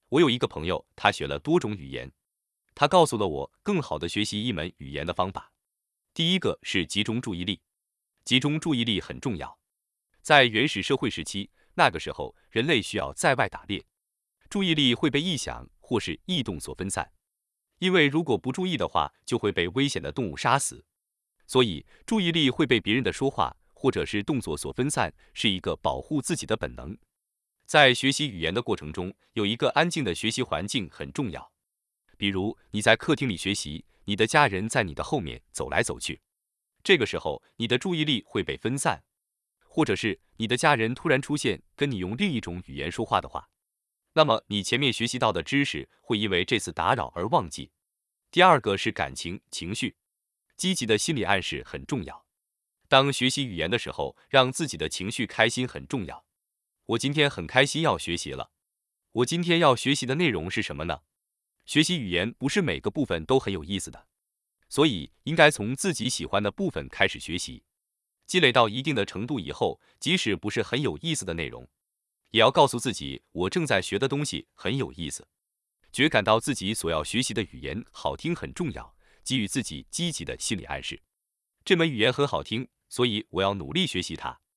我有一个朋友，他学了多种语言，他告诉了我更好的学习一门语言的方法。第一个是集中注意力，集中注意力很重要。在原始社会时期，那个时候人类需要在外打猎，注意力会被异响或是异动所分散，因为如果不注意的话，就会被危险的动物杀死。所以注意力会被别人的说话或者是动作所分散，是一个保护自己的本能。在学习语言的过程中，有一个安静的学习环境很重要。比如你在客厅里学习，你的家人在你的后面走来走去，这个时候你的注意力会被分散，或者是你的家人突然出现跟你用另一种语言说话的话，那么你前面学习到的知识会因为这次打扰而忘记。第二个是感情、情绪，积极的心理暗示很重要。当学习语言的时候，让自己的情绪开心很重要。我今天很开心要学习了。我今天要学习的内容是什么呢？学习语言不是每个部分都很有意思的，所以应该从自己喜欢的部分开始学习。积累到一定的程度以后，即使不是很有意思的内容，也要告诉自己，我正在学的东西很有意思。觉感到自己所要学习的语言好听很重要，给予自己积极的心理暗示。这门语言很好听，所以我要努力学习它。